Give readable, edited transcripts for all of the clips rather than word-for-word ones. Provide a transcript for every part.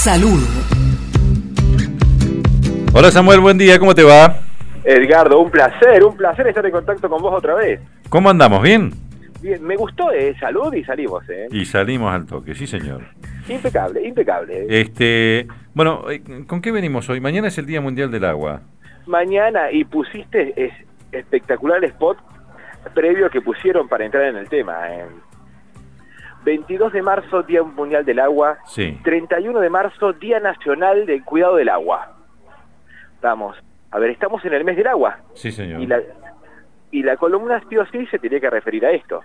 Salud. Hola Samuel, buen día, ¿cómo te va? Edgardo, un placer estar en contacto con vos otra vez. ¿Cómo andamos? ¿Bien? Bien, me gustó salud y salimos. Y salimos al toque, sí señor. Impecable. Bueno, ¿con qué venimos hoy? Mañana es el Día Mundial del Agua. Mañana, y pusiste espectacular el spot previo que pusieron para entrar en el tema. 22 de marzo, Día Mundial del Agua. Sí. 31 de marzo, Día Nacional del Cuidado del Agua. Estamos en el mes del agua. Sí, señor. Y la columna sí o sí se tiene que referir a esto.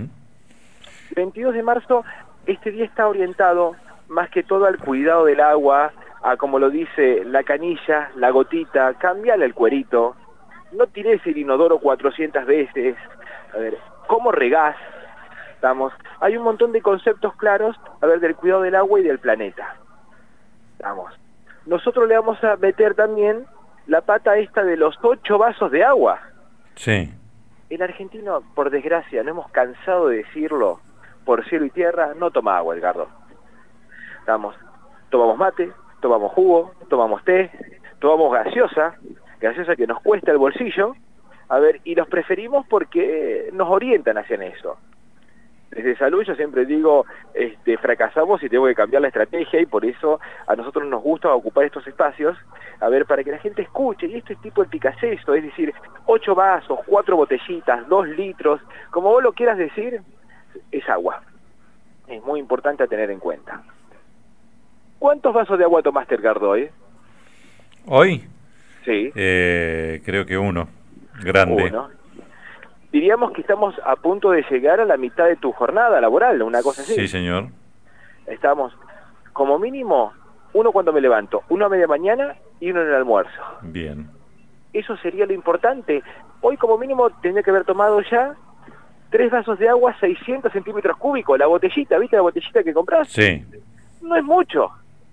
22 de marzo, este día está orientado más que todo al cuidado del agua, a como lo dice la canilla, la gotita, cambiale el cuerito, no tires el inodoro 400 veces, ¿cómo regás? Hay un montón de conceptos claros, del cuidado del agua y del planeta. Nosotros le vamos a meter también la pata esta de los 8 vasos de agua. Sí. El argentino, por desgracia, no hemos cansado de decirlo, por cielo y tierra, no toma agua, Edgardo. Tomamos mate, tomamos jugo, tomamos té, tomamos gaseosa que nos cuesta el bolsillo, y los preferimos porque nos orientan hacia eso. Desde Salud yo siempre digo, fracasamos y tengo que cambiar la estrategia, y por eso a nosotros nos gusta ocupar estos espacios, para que la gente escuche, y esto es tipo el picaceso, es decir, 8 vasos, 4 botellitas, 2 litros, como vos lo quieras decir, es agua. Es muy importante a tener en cuenta. ¿Cuántos vasos de agua tomaste, Edgardo, hoy? ¿Hoy? Sí. Creo que uno, grande. Uno. Diríamos que estamos a punto de llegar a la mitad de tu jornada laboral, una cosa así. Sí, señor. Estamos, como mínimo, uno cuando me levanto, uno a media mañana y uno en el almuerzo. Bien. Eso sería lo importante. Hoy como mínimo tendría que haber tomado ya 3 vasos de agua, 600 centímetros cúbicos, la botellita, ¿viste la botellita que compras? Sí. No es mucho,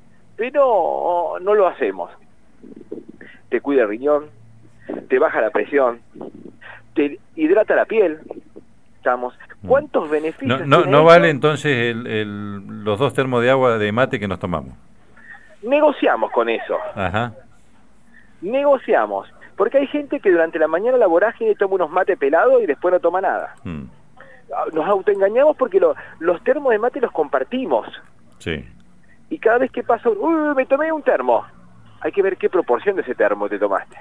pero no lo hacemos. Te cuida el riñón, te baja la presión, te hidrata la piel. ¿Cuántos beneficios? No vale entonces los 2 termos de agua de mate que nos tomamos. Negociamos con eso. Ajá. Negociamos. Porque hay gente que durante la mañana la vorágine toma unos mates pelados y después no toma nada. Nos autoengañamos porque los termos de mate los compartimos. Sí. Y cada vez que pasa, me tomé un termo. Hay que ver qué proporción de ese termo te tomaste.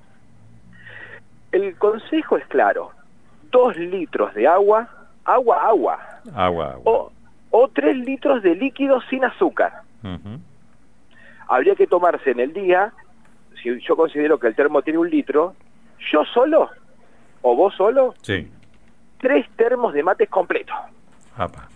El consejo es claro. 2 litros de agua. Agua. O 3 litros de líquido sin azúcar. Habría que tomarse en el día, si yo considero que el termo tiene 1 litro, yo solo, o vos solo, sí, 3 termos de mates completos. Apa.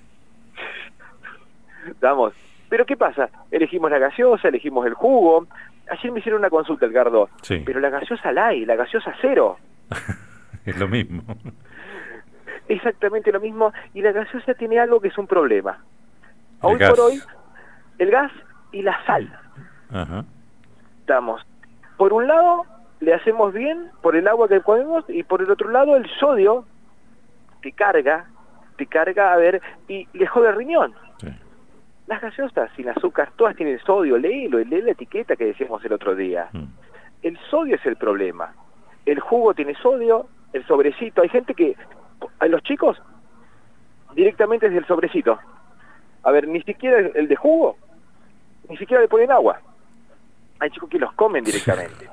Pero ¿qué pasa? Elegimos la gaseosa, elegimos el jugo. Ayer me hicieron una consulta, Edgardo. Sí. Pero la gaseosa light, la gaseosa cero. Es lo mismo. Exactamente lo mismo. Y la gaseosa tiene algo que es un problema. Hoy gas. Por hoy, el gas y la sal. Ajá. Por un lado, le hacemos bien por el agua que comemos, y por el otro lado, el sodio te carga, y le jode el riñón. Sí. Las gaseosas sin azúcar, todas tienen sodio, lee la etiqueta que decíamos el otro día. El sodio es el problema. El jugo tiene sodio, el sobrecito. Hay gente que, a los chicos, directamente es del sobrecito. Ni siquiera el de jugo, ni siquiera le ponen agua. Hay chicos que los comen directamente.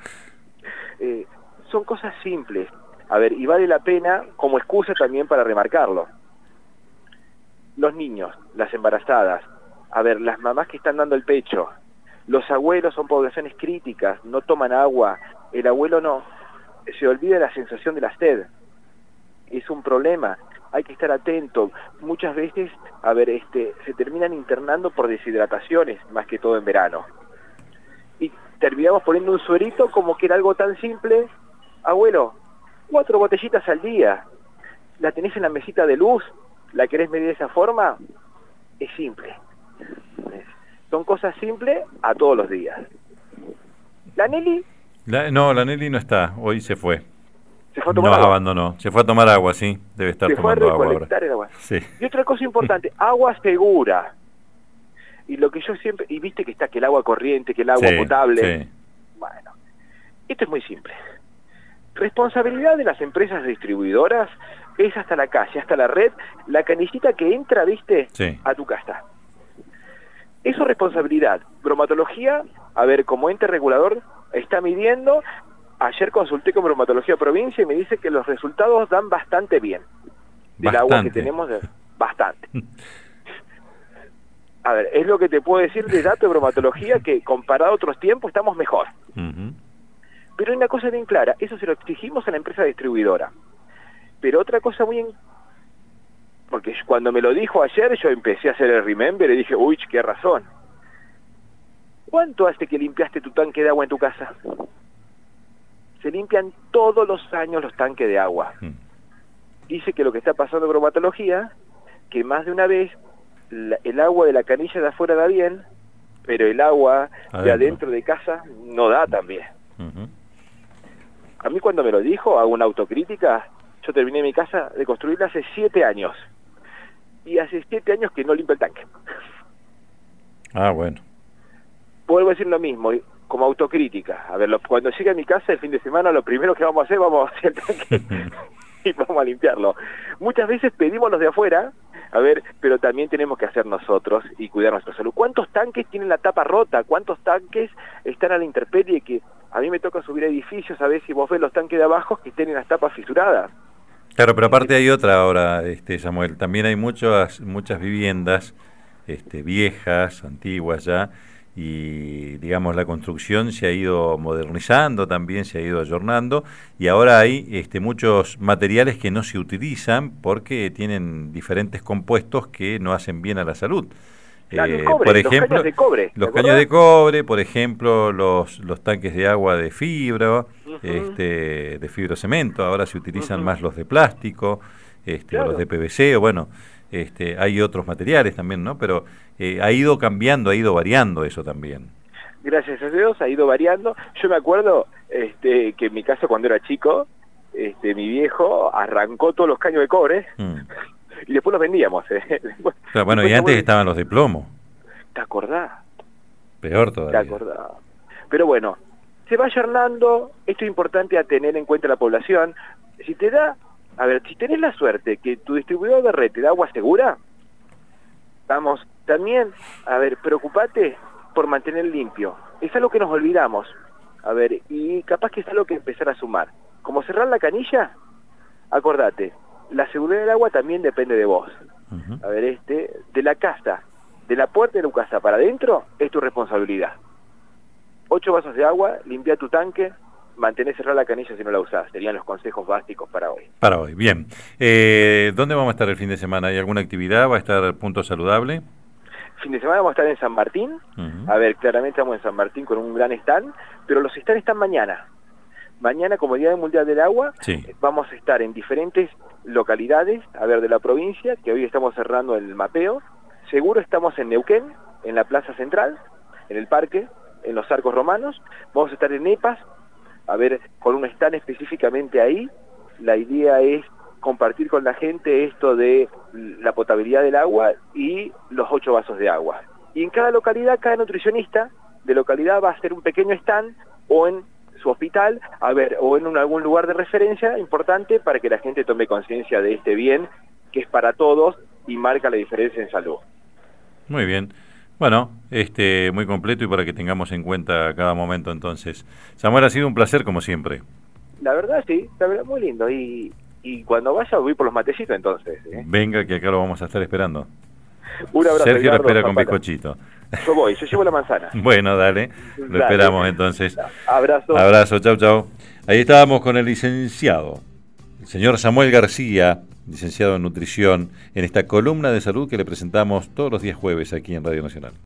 Son cosas simples. Y vale la pena como excusa también para remarcarlo. Los niños, las embarazadas, las mamás que están dando el pecho, los abuelos son poblaciones críticas, no toman agua, el abuelo no, se olvida la sensación de la sed, es un problema, hay que estar atento. Muchas veces, se terminan internando por deshidrataciones, más que todo en verano. Y terminamos poniendo un suerito como que era algo tan simple. Abuelo, 4 botellitas al día, la tenés en la mesita de luz, ¿la querés medir de esa forma? Es simple. Son cosas simples a todos los días. ¿La Nelly? No, la Nelly no está, hoy se fue. ¿Se fue a tomar agua? Nos abandonó, se fue a tomar agua, sí, debe estar tomando agua ahora. El agua. Sí. Y otra cosa importante, agua segura. Y lo que yo siempre, y viste que está que el agua corriente, que el agua potable. Sí. Bueno, esto es muy simple. Responsabilidad de las empresas distribuidoras es hasta la calle, hasta la red, la canillita que entra, viste, Sí. a tu casa. Eso es responsabilidad. Bromatología, a ver, como ente regulador, está midiendo. Ayer consulté con Bromatología Provincia y me dice que los resultados dan bastante bien. Del agua que tenemos, bastante. A ver, es lo que te puedo decir de datos de bromatología, que comparado a otros tiempos estamos mejor. Pero hay una cosa bien clara, eso se lo exigimos a la empresa distribuidora. Pero otra cosa porque cuando me lo dijo ayer, yo empecé a hacer el remember y dije, uy, qué razón. ¿Cuánto hace que limpiaste tu tanque de agua en tu casa? Se limpian todos los años los tanques de agua. Dice que lo que está pasando en bromatología, que más de una vez el agua de la canilla de afuera da bien, pero el agua de adentro de casa no da tan bien. A mí cuando me lo dijo, hago una autocrítica, yo terminé mi casa de construirla hace 7 años. Y hace 7 años que no limpio el tanque. Bueno. Vuelvo a decir lo mismo, como autocrítica. A ver, cuando llegue a mi casa el fin de semana, lo primero que vamos a hacer el tanque y vamos a limpiarlo. Muchas veces pedimos los de afuera, a ver, pero también tenemos que hacer nosotros y cuidar nuestra salud. ¿Cuántos tanques tienen la tapa rota? ¿Cuántos tanques están a la intemperie? Que a mí me toca subir edificios, a ver si vos ves los tanques de abajo que tienen las tapas fisuradas. Claro, pero aparte hay otra ahora, Samuel, también hay muchas viviendas viejas, antiguas ya, y digamos la construcción se ha ido modernizando también, se ha ido ayornando, y ahora hay muchos materiales que no se utilizan porque tienen diferentes compuestos que no hacen bien a la salud. Por ejemplo, los caños de cobre, por ejemplo, los tanques de agua de fibra, de fibrocemento, ahora se utilizan más los de plástico, o los de PVC, o bueno, hay otros materiales también, ¿no? Pero ha ido cambiando, ha ido variando eso también. Gracias a Dios ha ido variando. Yo me acuerdo que en mi casa cuando era chico, mi viejo arrancó todos los caños de cobre. Y después los vendíamos. Claro, bueno, y antes estaban los de plomo. ¿Te acordás? Peor todavía. ¿Te acordás? Pero bueno, se va ayornando. Esto es importante a tener en cuenta la población. Si tenés la suerte que tu distribuidor de red te da agua segura, vamos, también, preocupate por mantener limpio. Es algo que nos olvidamos. Y capaz que es algo que empezar a sumar. Como cerrar la canilla, acordate, la seguridad del agua también depende de vos. De la casa, de la puerta de tu casa para adentro, es tu responsabilidad. 8 vasos de agua, limpia tu tanque, mantener cerrada la canilla si no la usás. Serían los consejos básicos para hoy. Para hoy, bien. ¿Dónde vamos a estar el fin de semana? ¿Hay alguna actividad? ¿Va a estar Punto Saludable? Fin de semana vamos a estar en San Martín. Claramente estamos en San Martín con un gran stand, pero los stands están mañana. Mañana, como Día Mundial del Agua, vamos a estar en diferentes localidades, de la provincia, que hoy estamos cerrando el mapeo. Seguro estamos en Neuquén, en la Plaza Central, en el parque, en los Arcos Romanos. Vamos a estar en EPAS, con un stand específicamente ahí. La idea es compartir con la gente esto de la potabilidad del agua y los 8 vasos de agua. Y en cada localidad, cada nutricionista de localidad va a hacer un pequeño stand o en su hospital, o en algún lugar de referencia importante para que la gente tome conciencia de este bien que es para todos y marca la diferencia en salud. Muy bien. Bueno, muy completo y para que tengamos en cuenta cada momento entonces. Samuel, ha sido un placer como siempre. La verdad sí, la verdad muy lindo y cuando vaya voy por los matecitos entonces. Venga, que acá lo vamos a estar esperando. Un abrazo. Sergio lo espera con bizcochito. Yo llevo la manzana. Bueno, dale, lo esperamos entonces. Abrazo. Abrazo, chau, chau. Ahí estábamos con el licenciado, el señor Samuel García, licenciado en nutrición, en esta columna de salud que le presentamos todos los días jueves aquí en Radio Nacional.